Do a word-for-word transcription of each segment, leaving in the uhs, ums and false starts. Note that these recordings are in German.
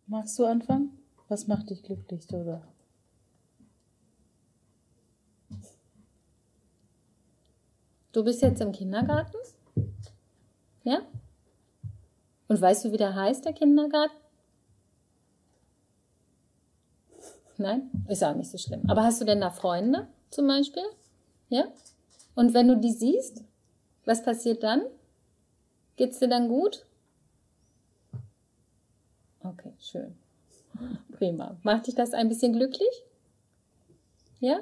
Magst du anfangen? Was macht dich glücklich, oder? Du bist jetzt im Kindergarten? Ja? Und weißt du, wie der heißt, der Kindergarten? Nein? Ist auch nicht so schlimm. Aber hast du denn da Freunde zum Beispiel? Ja? Und wenn du die siehst, was passiert dann? Geht's dir dann gut? Okay, schön. Prima. Macht dich das ein bisschen glücklich? Ja?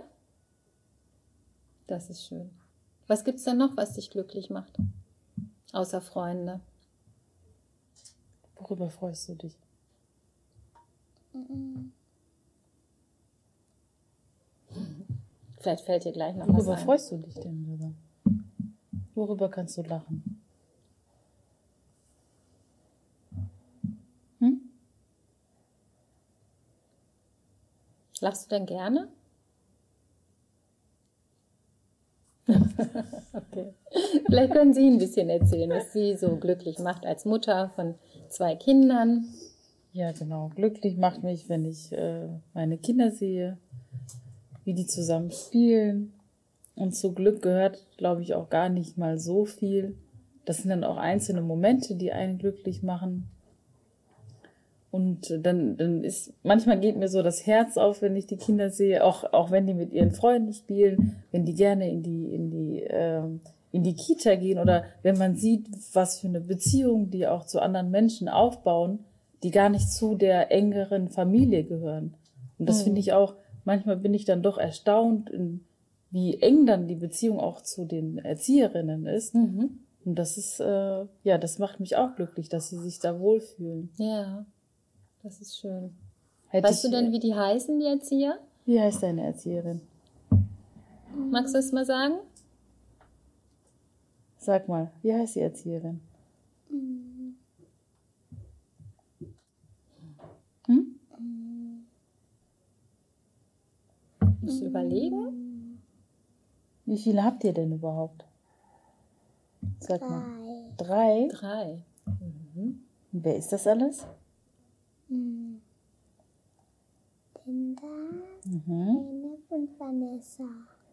Das ist schön. Was gibt's denn noch, was dich glücklich macht? Außer Freunde. Worüber freust du dich? Vielleicht fällt dir gleich noch was Worüber ein. freust du dich denn, Lisa? Worüber kannst du lachen? Hm? Lachst du denn gerne? Okay. Vielleicht können Sie ein bisschen erzählen, was Sie so glücklich macht als Mutter von zwei Kindern. Ja, genau. Glücklich macht mich, wenn ich äh, meine Kinder sehe, wie die zusammen spielen. Und zu Glück gehört, glaube ich, auch gar nicht mal so viel. Das sind dann auch einzelne Momente, die einen glücklich machen. Und dann, dann ist, manchmal geht mir so das Herz auf, wenn ich die Kinder sehe, auch, auch wenn die mit ihren Freunden spielen, wenn die gerne in die, in die, ähm, in die Kita gehen oder wenn man sieht, was für eine Beziehung die auch zu anderen Menschen aufbauen, die gar nicht zu der engeren Familie gehören. Und das mhm. finde ich auch, manchmal bin ich dann doch erstaunt, in, wie eng dann die Beziehung auch zu den Erzieherinnen ist. Mhm. Und das ist, äh, ja, das macht mich auch glücklich, dass sie sich da wohlfühlen. Ja. Das ist schön. Hätte weißt ich, du denn, wie die heißen, die Erzieher? Wie heißt deine Erzieherin? Magst du es mal sagen? Sag mal, wie heißt die Erzieherin? Hm? Musst du überlegen? Wie viele habt ihr denn überhaupt? Sag Drei. mal. Drei? Drei. Mhm. Und wer ist das alles? Mhm. Linda, Mhm. Zeynep und Vanessa.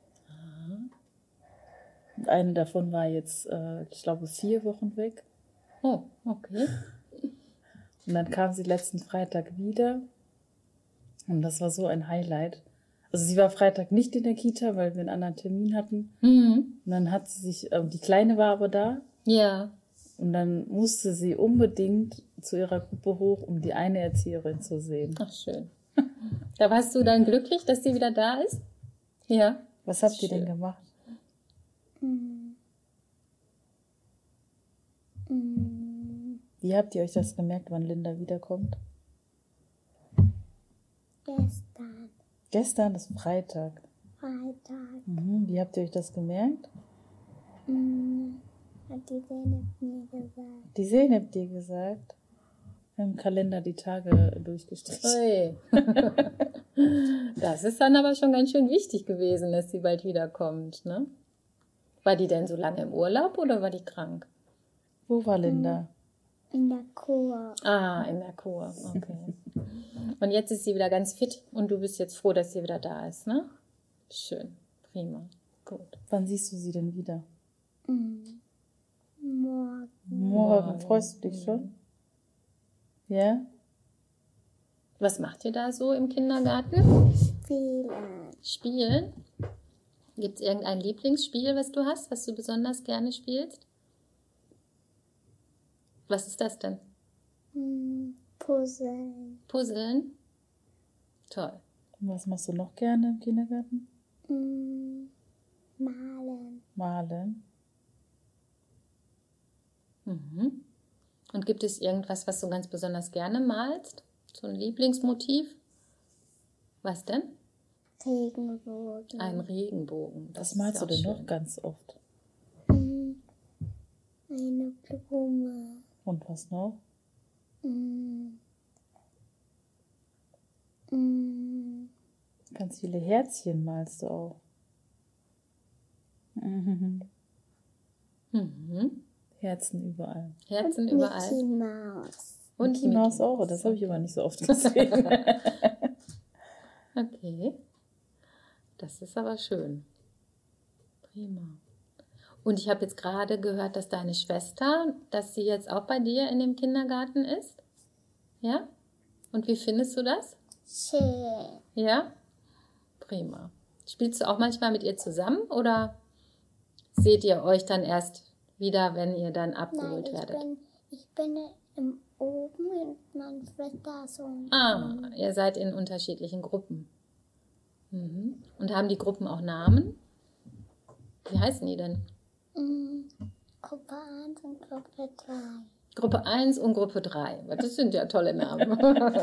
Und eine davon war jetzt, äh, ich glaube, vier Wochen weg. Oh, okay. Und dann kam sie letzten Freitag wieder. Und das war so ein Highlight. Also sie war Freitag nicht in der Kita, weil wir einen anderen Termin hatten. Mhm. Und dann hat sie sich, äh, die Kleine war aber da. Ja. Und dann musste sie unbedingt zu ihrer Gruppe hoch, um die eine Erzieherin zu sehen. Ach, schön. Da warst du dann glücklich, dass sie wieder da ist? Ja. Was habt ihr Schön. denn gemacht? Mhm. Mhm. Wie habt ihr euch das gemerkt, wann Linda wiederkommt? Gestern, Gestern ist Freitag. Freitag. Mhm. Wie habt ihr euch das gemerkt? Mhm. Hat die Zeynep mir gesagt. Die Sehen habt ihr gesagt. Im Kalender die Tage durchgestrichen. Ui. Das ist dann aber schon ganz schön wichtig gewesen, dass sie bald wiederkommt, ne? War die denn so lange im Urlaub oder war die krank? Wo war Linda? In der Kur. Ah, in der Kur, okay. Und jetzt ist sie wieder ganz fit und du bist jetzt froh, dass sie wieder da ist, ne? Schön, prima, gut. Wann siehst du sie denn wieder? Mhm. Morgen. Morgen. Morgen. Freust du dich schon? Ja? Was macht ihr da so im Kindergarten? Spielen. Spielen? Gibt es irgendein Lieblingsspiel, was du hast, was du besonders gerne spielst? Was ist das denn? Mhm. Puzzeln. Puzzeln? Toll. Und was machst du noch gerne im Kindergarten? Mhm. Malen. Malen. Mhm. Und gibt es irgendwas, was du ganz besonders gerne malst? So ein Lieblingsmotiv? Was denn? Regenbogen. Ein Regenbogen. Das Was malst ist du ja denn auch noch schön. ganz oft? Mhm. Eine Blume. Und was noch? Mhm. Mhm. Ganz viele Herzchen malst du auch. Mhm. Mhm. Herzen überall. Herzen Und Mickey überall. Maus. Und Mickey Mouse auch, das habe ich aber nicht so oft gesehen. Okay. Das ist aber schön. Prima. Und ich habe jetzt gerade gehört, dass deine Schwester, dass sie jetzt auch bei dir in dem Kindergarten ist. Ja? Und wie findest du das? Schön. Ja? Prima. Spielst du auch manchmal mit ihr zusammen oder seht ihr euch dann erst wieder, wenn ihr dann Nein, abgeholt ich werdet? bin, ich bin im oben und meine Schwester ist unten. Ah, ihr seid in unterschiedlichen Gruppen. Mhm. Und haben die Gruppen auch Namen? Wie heißen die denn? Mm, Gruppe eins und Gruppe drei. Gruppe eins und Gruppe drei. Das sind ja tolle Namen.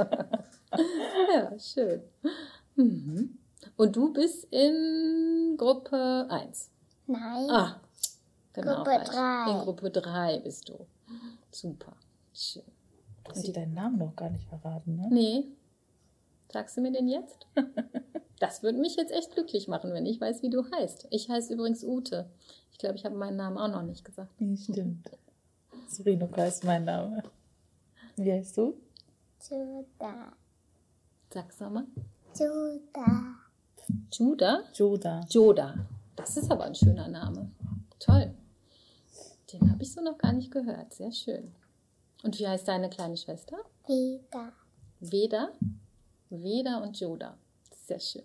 Ja, schön. Mhm. Und du bist in Gruppe eins. Nein, Ah, genau. Gruppe falsch. drei. In Gruppe drei bist du. Super. Schön. Du hast dir deinen Namen noch gar nicht verraten, ne? Nee. Sagst du mir den jetzt? Das würde mich jetzt echt glücklich machen, wenn ich weiß, wie du heißt. Ich heiße übrigens Ute. Ich glaube, ich habe meinen Namen auch noch nicht gesagt. Nee, stimmt. Surinuka ist mein Name. Wie heißt du? Juda. Sag's nochmal. Juda. Juda? Joda. Joda. Das ist aber ein schöner Name. Toll. Den habe ich so noch gar nicht gehört. Sehr schön. Und wie heißt deine kleine Schwester? Vida. Veda? Veda und Joda. Sehr schön.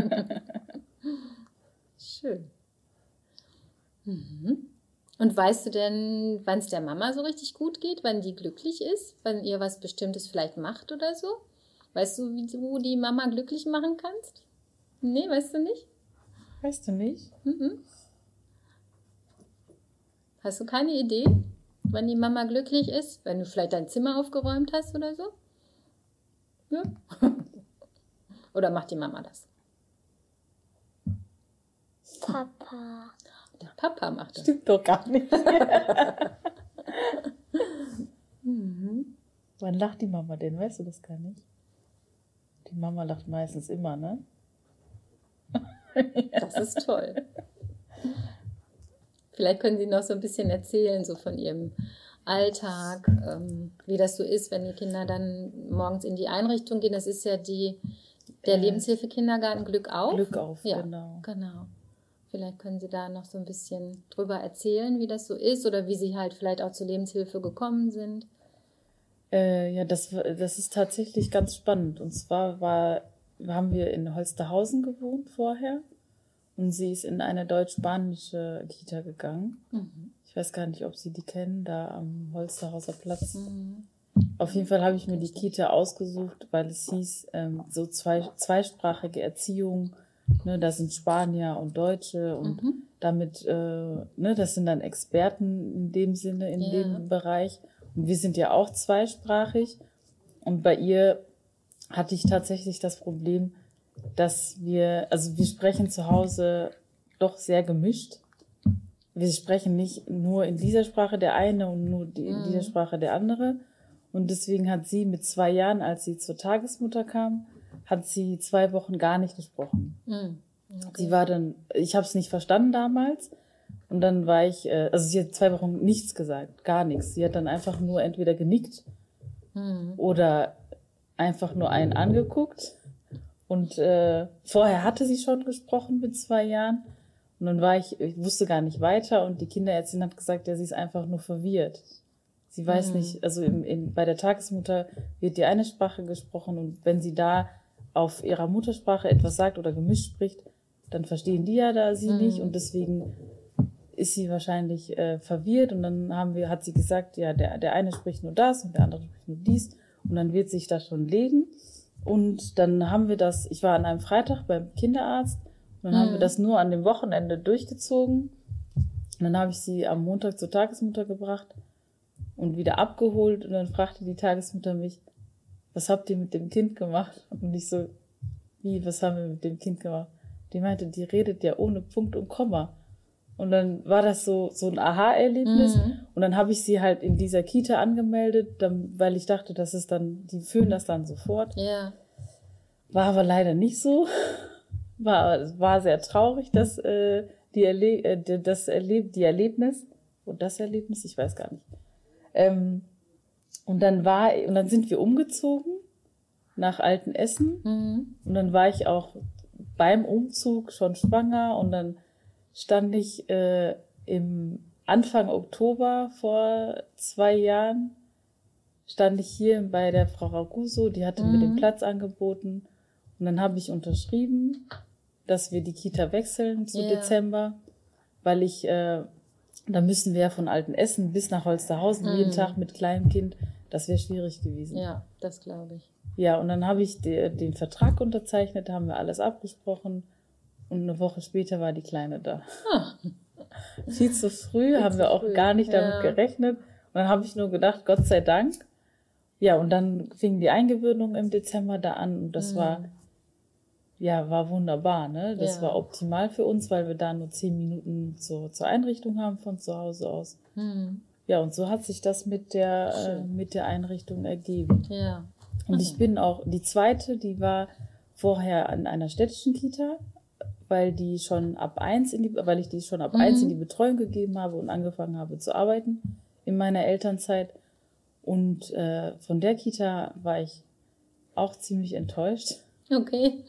Schön. Mhm. Und weißt du denn, wann es der Mama so richtig gut geht, wann die glücklich ist, wann ihr was Bestimmtes vielleicht macht oder so? Weißt du, wie du die Mama glücklich machen kannst? Nee, weißt du nicht? Weißt du nicht? Mhm. Hast du keine Idee, wann die Mama glücklich ist? Wenn du vielleicht dein Zimmer aufgeräumt hast oder so? Ja. Oder macht die Mama das? Papa. Der Papa macht das. Stimmt doch gar nicht. Wann lacht die Mama denn? Weißt du das gar nicht? Die Mama lacht meistens immer, ne? Das ist toll. Vielleicht können Sie noch so ein bisschen erzählen, so von Ihrem Alltag, ähm, wie das so ist, wenn die Kinder dann morgens in die Einrichtung gehen. Das ist ja die, der Äh, Lebenshilfe-Kindergarten Glück auf. Glück auf, Ja, genau. genau. Vielleicht können Sie da noch so ein bisschen drüber erzählen, wie das so ist oder wie Sie halt vielleicht auch zur Lebenshilfe gekommen sind. Äh, ja, das, war- das ist tatsächlich ganz spannend. Und zwar war, haben wir in Holsterhausen gewohnt vorher. Und sie ist in eine deutsch-spanische Kita gegangen. Mhm. Ich weiß gar nicht, ob Sie die kennen, da am Holsterhauser Platz. Mhm. Auf jeden Fall habe ich mir die Kita ausgesucht, weil es hieß, ähm, so zwei, zweisprachige Erziehung, ne, da sind Spanier und Deutsche und Mhm. damit, äh, ne, das sind dann Experten in dem Sinne, in Ja. dem Bereich. Und wir sind ja auch zweisprachig. Und bei ihr hatte ich tatsächlich das Problem, dass wir, also wir sprechen zu Hause doch sehr gemischt. Wir sprechen nicht nur in dieser Sprache der eine und nur die, in dieser Sprache der andere. Und deswegen hat sie mit zwei Jahren, als sie zur Tagesmutter kam, hat sie zwei Wochen gar nicht gesprochen. Mhm. Okay. Sie war dann, ich habe es nicht verstanden damals. Und dann war ich, äh, also sie hat zwei Wochen nichts gesagt, gar nichts. Sie hat dann einfach nur entweder genickt Mhm. oder einfach nur einen angeguckt. Und äh, vorher hatte sie schon gesprochen mit zwei Jahren. Und dann war ich, ich wusste gar nicht weiter. Und die Kinderärztin hat gesagt, ja, sie ist einfach nur verwirrt. Sie weiß Mhm. nicht, also im, in, bei der Tagesmutter wird die eine Sprache gesprochen. Und wenn sie da auf ihrer Muttersprache etwas sagt oder gemischt spricht, dann verstehen die ja da sie Mhm. nicht. Und deswegen ist sie wahrscheinlich äh, verwirrt. Und dann haben wir, hat sie gesagt, ja, der, der eine spricht nur das und der andere spricht nur dies. Und dann wird sich das schon legen. Und dann haben wir das, ich war an einem Freitag beim Kinderarzt und dann haben wir das nur an dem Wochenende durchgezogen. Und dann habe ich sie am Montag zur Tagesmutter gebracht und wieder abgeholt und dann fragte die Tagesmutter mich, was habt ihr mit dem Kind gemacht? Und ich so, wie, was haben wir mit dem Kind gemacht? Die meinte, die redet ja ohne Punkt und Komma. Und dann war das so so ein Aha-Erlebnis. Mhm. Und dann habe ich sie halt in dieser Kita angemeldet, dann, weil ich dachte, das ist dann, die fühlen das dann sofort. Ja. War aber leider nicht so. War war sehr traurig, dass äh, die Erle äh, das Erleb die Erlebnis und das Erlebnis, ich weiß gar nicht. Ähm, Und dann war, und dann sind wir umgezogen nach Altenessen. Mhm. Und dann war ich auch beim Umzug schon schwanger. Und dann stand ich äh, im Anfang Oktober vor zwei Jahren, stand ich hier bei der Frau Raguso, die hatte Mhm. mir den Platz angeboten. Und dann habe ich unterschrieben, dass wir die Kita wechseln zu Ja. Dezember, weil ich, äh, da müssen wir ja von Altenessen bis nach Holsterhausen Mhm. jeden Tag mit kleinem Kind. Das wäre schwierig gewesen. Ja, das glaube ich. Ja, und dann habe ich de, den Vertrag unterzeichnet, haben wir alles abgesprochen und eine Woche später war die Kleine da. Ah. Viel zu früh, Viel haben zu wir auch früh, gar nicht damit ja. gerechnet. Und dann habe ich nur gedacht, Gott sei Dank. Ja, und dann fing die Eingewöhnung im Dezember da an und das Mhm. war, ja, war wunderbar, ne? Das Ja. war optimal für uns, weil wir da nur zehn Minuten zur, zur Einrichtung haben von zu Hause aus. Mhm. Ja, und so hat sich das mit der, äh, Schön. mit der Einrichtung ergeben. Ja. Und ich bin auch, die zweite, die war vorher an einer städtischen Kita, weil die schon ab eins in die, weil ich die schon ab Mhm. eins in die Betreuung gegeben habe und angefangen habe zu arbeiten in meiner Elternzeit. Und äh, von der Kita war ich auch ziemlich enttäuscht. Okay.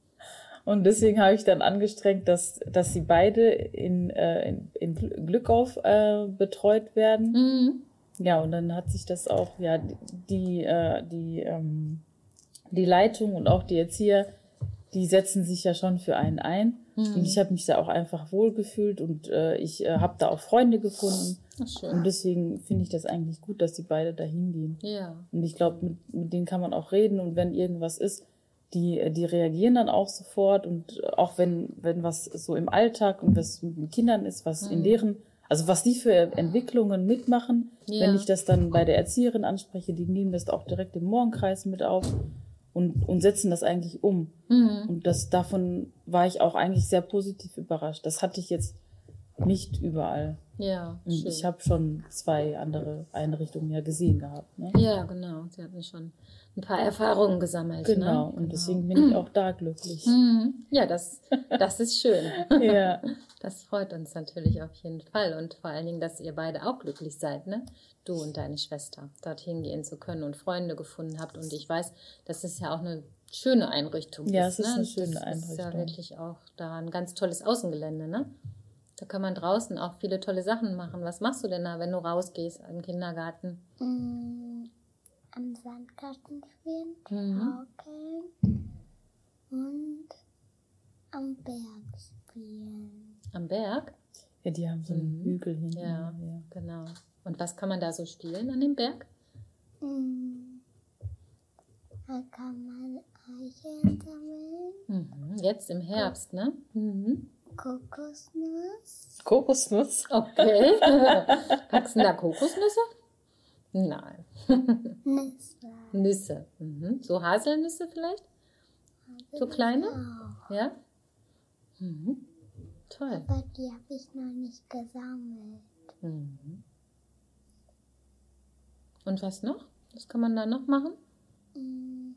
Und deswegen habe ich dann angestrengt, dass, dass sie beide in, äh, in, in Glückauf äh, betreut werden. Mhm. Ja, und dann hat sich das auch, ja, die, äh, die, ähm, die Leitung und auch die Erzieher, die setzen sich ja schon für einen ein. Mhm. Und ich habe mich da auch einfach wohlgefühlt und äh, ich äh, habe da auch Freunde gefunden. Ach, schön. Und deswegen finde ich das eigentlich gut, dass die beide da hingehen. Ja. Und ich glaube, mit, mit denen kann man auch reden und wenn irgendwas ist, die, die reagieren dann auch sofort und auch wenn, wenn was so im Alltag und was mit den Kindern ist, was in deren, also was die für Entwicklungen mitmachen, Ja. wenn ich das dann bei der Erzieherin anspreche, die nehmen das auch direkt im Morgenkreis mit auf und, und setzen das eigentlich um. Mhm. Und das, davon war ich auch eigentlich sehr positiv überrascht. Das hatte ich jetzt nicht überall. Ja, Und schön. ich habe schon zwei andere Einrichtungen ja gesehen gehabt. Ne? Ja, genau. Sie hatten schon ein paar Erfahrungen gesammelt. Genau, Ne? und deswegen bin ich auch da glücklich. Mhm. Ja, das, das ist schön. Ja, Das freut uns natürlich auf jeden Fall. Und vor allen Dingen, dass ihr beide auch glücklich seid, ne? Du und deine Schwester, dorthin gehen zu können und Freunde gefunden habt. Und ich weiß, dass es ja auch eine schöne Einrichtung Ja, ist. es ist ne? eine schöne das ist ja Einrichtung. wirklich auch da ein ganz tolles Außengelände, ne? Da kann man draußen auch viele tolle Sachen machen. Was machst du denn da, wenn du rausgehst im Kindergarten? Mm, am Sandkasten spielen, Mhm. schaukeln und am Berg spielen. Am Berg? ja, die haben so einen Mhm. Hügel hinten. Ja, Ja. genau. Und was kann man da so spielen an dem Berg? Mm, da kann man Eicheln sammeln, Mhm. Jetzt im Herbst, ne? Mhm. Kokosnuss, Kokosnuss. Okay. Wachsen da Kokosnüsse? Nein. Nüsse. Nüsse. Mhm. So Haselnüsse vielleicht? So kleine? Auch. Ja? Mhm. Toll. Aber die habe ich noch nicht gesammelt. Mhm. Und was noch? Was kann man da noch machen? Mm,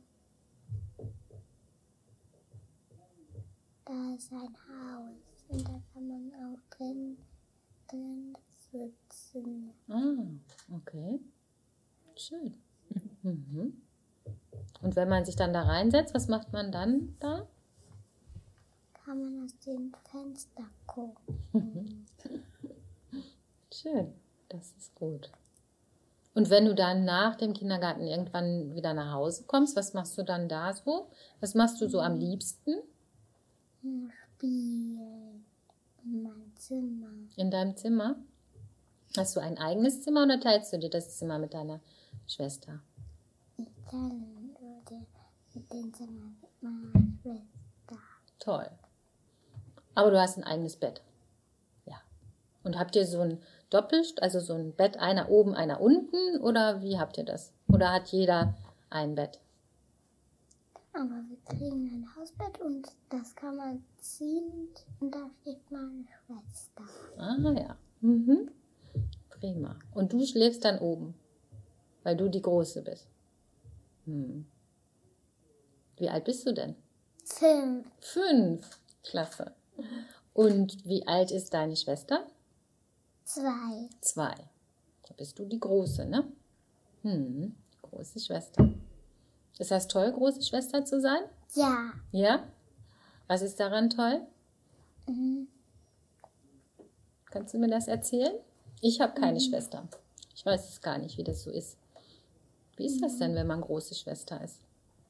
da ist ein Haus und da kann man auch drin, drin sitzen. Ah, okay. Schön. Mhm. Und wenn man sich dann da reinsetzt, was macht man dann da? Kann man aus dem Fenster gucken. Schön. Das ist gut. Und wenn du dann nach dem Kindergarten irgendwann wieder nach Hause kommst, was machst du dann da so? Was machst du so am liebsten Ein Spiel in meinem Zimmer. in deinem Zimmer? Hast du ein eigenes Zimmer oder teilst du dir das Zimmer mit deiner Schwester? Ich teile würde mit dem Zimmer mit meiner Schwester. Toll. Aber du hast ein eigenes Bett. Ja. Und habt ihr so ein Doppelst, also so ein Bett, einer oben, einer unten? Oder wie habt ihr das? Oder hat jeder ein Bett? Aber wir kriegen ein Hausbett und das kann man ziehen und da schläft meine Schwester. Ah ja. Mhm. Prima. Und du schläfst dann oben, weil du die Große bist. Hm. Wie alt bist du denn? Fünf. Fünf. Klasse. Und wie alt ist deine Schwester? Zwei. Zwei. Da bist du die Große, ne? Hm, große Schwester. Ist das toll, große Schwester zu sein? Ja. Ja? Was ist daran toll? Mhm. Kannst du mir das erzählen? Ich habe keine mhm. Schwester. Ich weiß es gar nicht, wie das so ist. Wie ist das denn, wenn man große Schwester ist?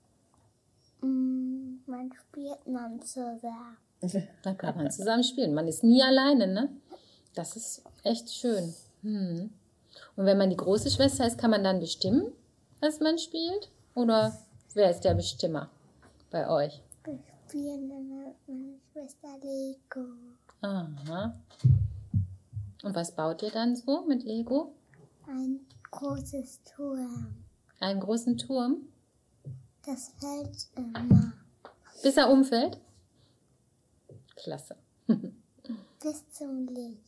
Man spielt man zusammen. Da kann man zusammen spielen. Man ist nie alleine, ne? Das ist echt schön. Hm. Und wenn man die große Schwester ist, kann man dann bestimmen, was man spielt? Oder wer ist der Bestimmer bei euch? Wir spielen immer mit meiner Schwester Lego. Aha. Und was baut ihr dann so mit Lego? Ein großes Turm. Einen großen Turm? Das fällt immer. Bis er umfällt? Klasse. Bis zum Licht.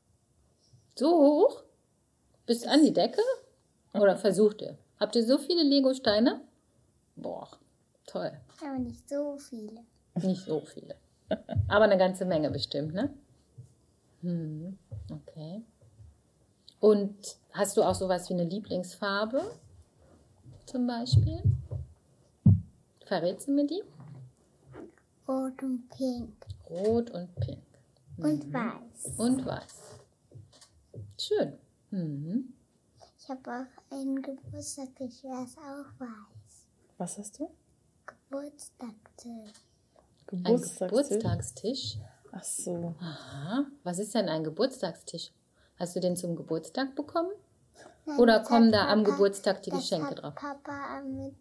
So hoch? Bis an die Decke? Oder versucht ihr? Habt ihr so viele Lego-Steine? Boah, toll. Aber nicht so viele. Nicht so viele. Aber eine ganze Menge bestimmt, ne? Hm, okay. Und hast du auch sowas wie eine Lieblingsfarbe? Zum Beispiel? Verrätst du mir die? Rot und pink. Rot und pink. Und mhm. weiß. Und weiß. Schön. Mhm. Ich habe auch einen Geburtstagstisch, der ist auch weiß. Was hast du? Geburtstagstisch. Geburtstagstisch? Ein Geburtstagstisch? Ach so. Aha. Was ist denn ein Geburtstagstisch? Hast du den zum Geburtstag bekommen? Nein, Oder das kommen hat da Papa, am Geburtstag die das Geschenke hat drauf? Papa mit,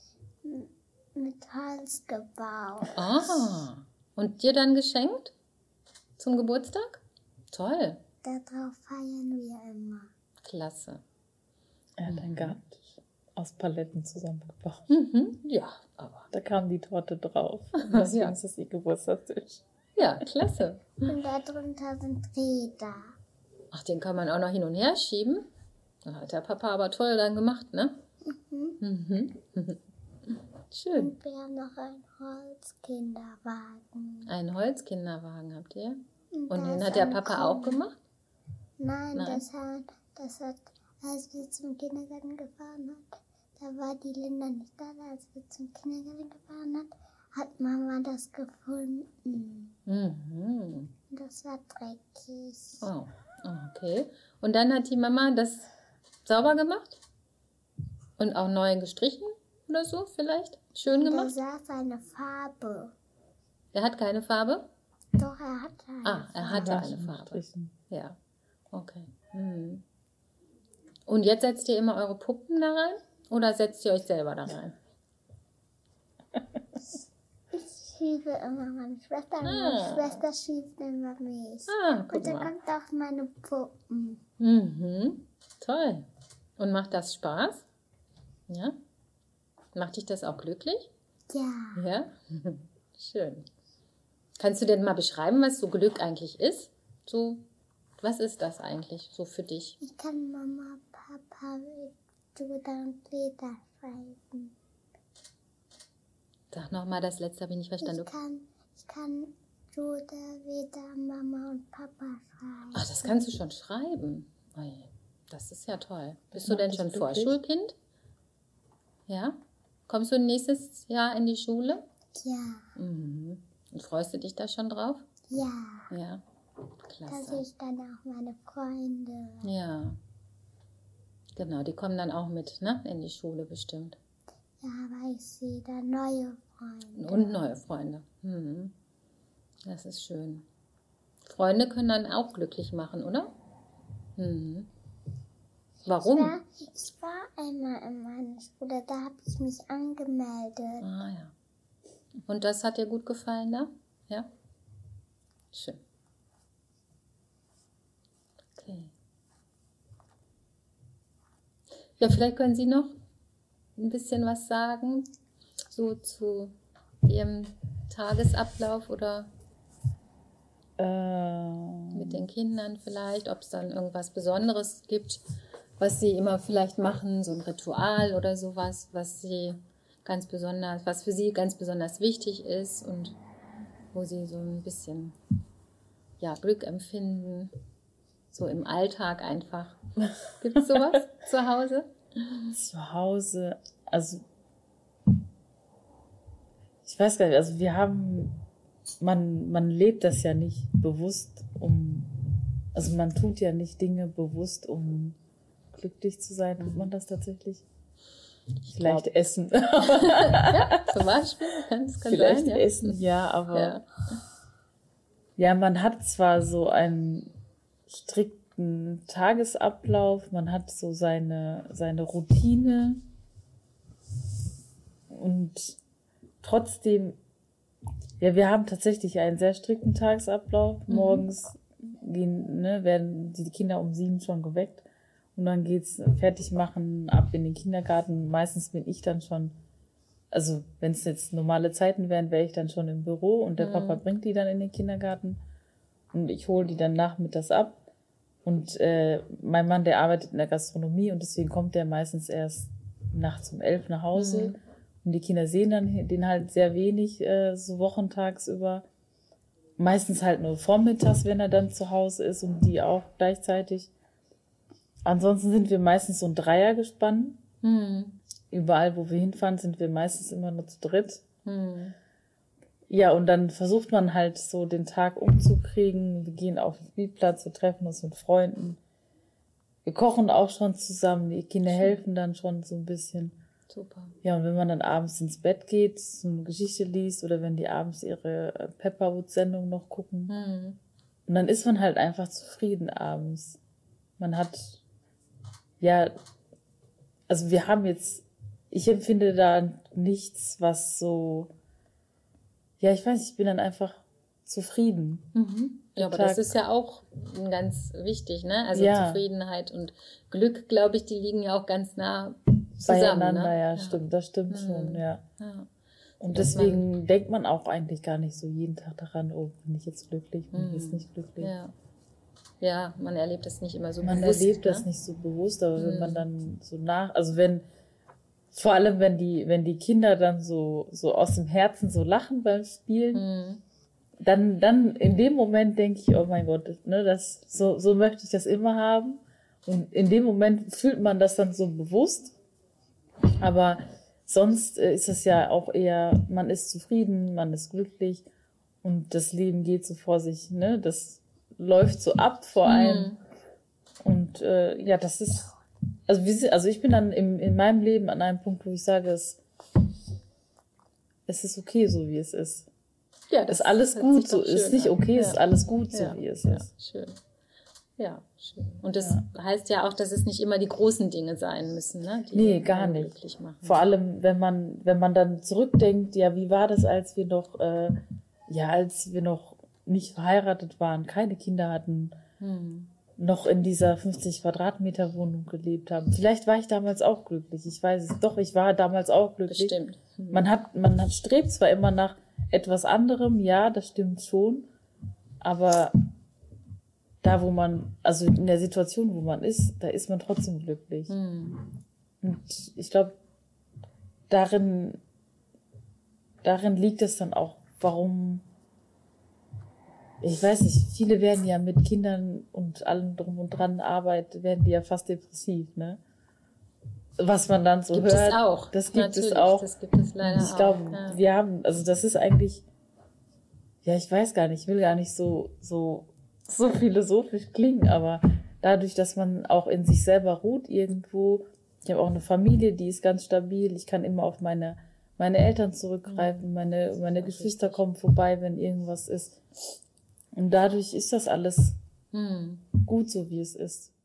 mit Holz gebaut. Ah. Und dir dann geschenkt? Zum Geburtstag? Toll. Darauf feiern wir immer. Klasse. Er hat einen Gartentisch aus Paletten zusammengebaut. Mhm. Ja, aber. Da kam die Torte drauf. Und deswegen Ja. ist das ihr Geburtstagstisch. Ja, klasse. Und darunter sind Räder. Ach, den kann man auch noch hin und her schieben. Da hat der Papa aber toll dann gemacht, ne? Mhm. Mhm. Schön. Und wir haben noch einen Holzkinderwagen. Einen Holzkinderwagen habt ihr? Und, Und da den ist hat der eine Papa Kuh. auch gemacht? Nein, Nein. Das, hat, das hat, als wir zum Kindergarten gefahren hat, da war die Linda nicht da, als wir zum Kindergarten gefahren hat, hat Mama das gefunden. Mhm. Und das war dreckig. Oh, okay. Und dann hat die Mama das sauber gemacht? Und auch neu gestrichen oder so vielleicht? Schön Da gemacht? saß eine Farbe. Er hat keine Farbe? Doch, er hatte eine Ah, er hatte Ja, eine Farbe. Strichen. Ja, okay. Mhm. Und jetzt setzt ihr immer eure Puppen da rein? Oder setzt ihr euch selber da rein? Ich schiebe immer meine Schwester, und Ah. meine Schwester schiebt immer mich. Ah, guck Und dann mal. kommt auch meine Puppen. Mhm. Toll. Und macht das Spaß? Ja? Macht dich das auch glücklich? Ja. Ja? Schön. Kannst du denn mal beschreiben, was so Glück eigentlich ist? So, was ist das eigentlich so für dich? Ich kann Mama, Papa, Judah und Peter schreiben. Sag nochmal, das letzte habe ich nicht verstanden. Ich kann, ich kann Judah, Peter, Mama und Papa schreiben. Ach, das kannst du schon schreiben. Ui, das ist ja toll. Bist du macht denn dich schon glücklich? Vorschulkind? Ja? Kommst du nächstes Jahr in die Schule? Ja, Mhm. Und freust du dich da schon drauf? ja. Ja. Da Klasse. sehe ich dann auch meine Freunde. Ja. Genau, die kommen dann auch mit, ne? In die Schule bestimmt. Ja, aber ich sehe da neue Freunde. Und neue Freunde. Mhm. Das ist schön. Freunde können dann auch glücklich machen, oder? Mhm. Ich Warum? war, ich war einmal in meiner Schule, da habe ich mich angemeldet. Ah ja. Und das hat dir gut gefallen da? Ja? Schön. Okay. Ja, vielleicht können Sie noch ein bisschen was sagen, so zu Ihrem Tagesablauf oder Ähm, mit den Kindern vielleicht, ob es dann irgendwas Besonderes gibt, was Sie immer vielleicht machen, so ein Ritual oder sowas, was Sie ganz besonders, was für Sie ganz besonders wichtig ist und wo Sie so ein bisschen ja, Glück empfinden, so im Alltag einfach. Gibt es sowas zu Hause? zu Hause, also ich weiß gar nicht, also wir haben, man, man lebt das ja nicht bewusst, um, also man tut ja nicht Dinge bewusst, um glücklich zu sein. Tut man das tatsächlich? Vielleicht glaub. Essen. Ja, zum Beispiel. Kann, kann Vielleicht sein, ja. Essen, ja, aber Ja. ja, man hat zwar so einen strikten Tagesablauf, man hat so seine, seine Routine und trotzdem, ja, wir haben tatsächlich einen sehr strikten Tagesablauf. Morgens gehen, ne, werden die Kinder um sieben schon geweckt und dann geht's fertig machen, ab in den Kindergarten. Meistens bin ich dann schon, also wenn es jetzt normale Zeiten wären, wäre ich dann schon im Büro und der Mhm. Papa bringt die dann in den Kindergarten und ich hole die dann nachmittags ab. Und äh, mein Mann, der arbeitet in der Gastronomie und deswegen kommt der meistens erst nachts um elf nach Hause. Mhm. Und die Kinder sehen dann den halt sehr wenig, äh, so wochentagsüber. Meistens halt nur vormittags, wenn er dann zu Hause ist und die auch gleichzeitig. Ansonsten sind wir meistens so ein Dreiergespann. Mhm. Überall, wo wir hinfahren, sind wir meistens immer nur zu dritt. Mhm. Ja, und dann versucht man halt so den Tag umzukriegen. Wir gehen auf den Spielplatz, wir treffen uns mit Freunden. Wir kochen auch schon zusammen. Die Kinder helfen dann schon so ein bisschen. Super. Ja, und wenn man dann abends ins Bett geht, so eine Geschichte liest oder wenn die abends ihre Pepperwood-Sendung noch gucken. Mhm. Und dann ist man halt einfach zufrieden abends. Man hat, ja, also wir haben jetzt, ich empfinde da nichts, was so, ja, ich weiß, ich bin dann einfach zufrieden. Mhm. Ja, aber Tag. das ist ja auch ganz wichtig, ne? Also Ja. Zufriedenheit und Glück, glaube ich, die liegen ja auch ganz nah zusammen. Beieinander, Ne? ja, stimmt, das stimmt Mhm. schon, ja. Ja. Und Dass deswegen denkt man auch eigentlich gar nicht so jeden Tag daran, oh, bin ich jetzt glücklich, bin ich jetzt nicht glücklich. Ja. Ja, man erlebt das nicht immer so Man bewusst. erlebt ne? das nicht so bewusst, aber wenn Mhm. man dann so nach, also wenn, vor allem wenn die, wenn die Kinder dann so, so aus dem Herzen so lachen beim Spielen, Mhm. dann, dann in dem Moment denke ich, oh mein Gott, ne, das, so, so möchte ich das immer haben. Und in dem Moment fühlt man das dann so bewusst. Aber sonst äh, ist es ja auch eher, man ist zufrieden, man ist glücklich und das Leben geht so vor sich, ne, das läuft so ab vor einem. Mhm. Und äh, ja, das ist, also, wir sind, also ich bin dann im, in meinem Leben an einem Punkt, wo ich sage, es, es ist okay, so wie es ist. Ja, Ist alles hört gut, sich so doch ist schön nicht an. okay, Ja. ist alles gut, so Ja. wie es Ja, ist. schön. Ja, schön. Und das heißt ja auch, dass es nicht immer die großen Dinge sein müssen, ne? Die Nee, gar einen nicht. glücklich machen. Vor allem, wenn man, wenn man dann zurückdenkt, ja, wie war das, als wir noch, äh, ja, als wir noch nicht verheiratet waren, keine Kinder hatten, Hm. noch in dieser fünfzig Quadratmeter Wohnung gelebt haben. Vielleicht war ich damals auch glücklich. Ich weiß es. Doch, ich war damals auch glücklich. Bestimmt. Hm. Man hat, man hat, strebt zwar immer nach etwas anderem, ja, das stimmt schon, aber da, wo man, also in der Situation, wo man ist, da ist man trotzdem glücklich. Hm. Und ich glaube, darin, darin liegt es dann auch, warum, ich weiß nicht, viele werden ja mit Kindern und allem drum und dran Arbeit, werden die ja fast depressiv, ne? Was man dann so Gibt hört. es auch. Das gibt Natürlich, es auch. Das gibt es leider Und ich glaube, auch. Ja. wir haben, also das ist eigentlich, ja, ich weiß gar nicht, ich will gar nicht so, so, so philosophisch klingen, aber dadurch, dass man auch in sich selber ruht irgendwo, ich habe auch eine Familie, die ist ganz stabil, ich kann immer auf meine, meine Eltern zurückgreifen, meine, meine Geschwister kommen vorbei, wenn irgendwas ist. Und dadurch ist das alles Hm. gut, so wie es ist.